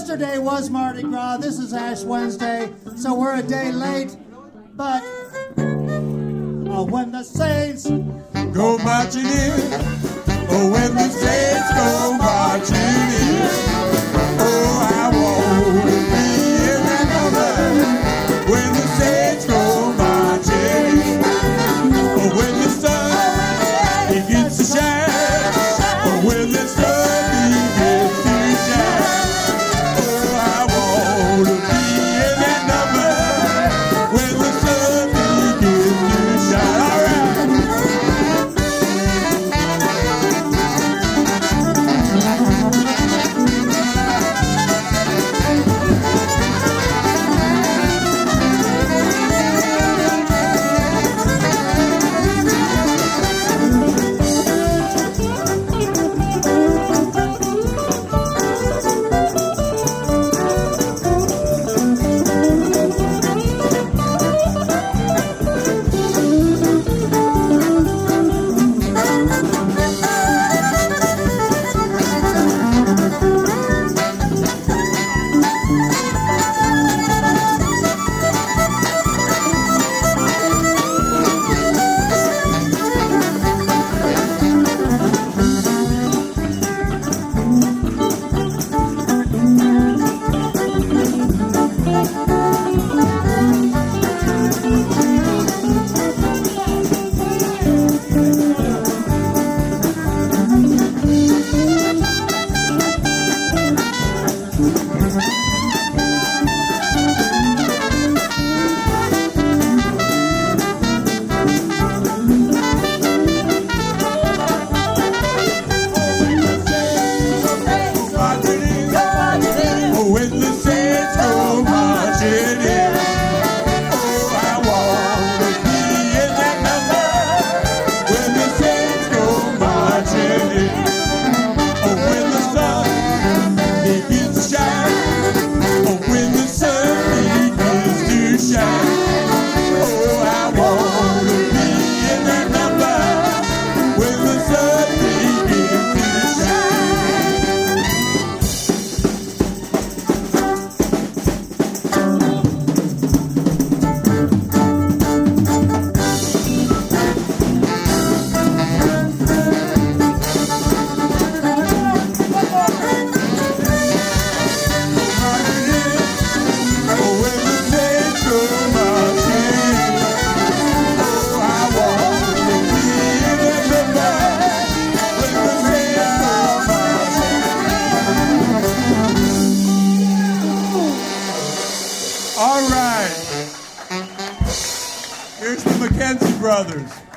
Yesterday was Mardi Gras. This is Ash Wednesday, so we're a day late. But when the Saints go marching in, oh, when the Saints go marching in, oh, I want to be in that number. When the Saints go marching in, oh, when the sun begins to shine, oh, when the sun begins to shine, oh, I want to be in that number. When the sun begins to shine, all right. All right. Here's the McKenzie brothers.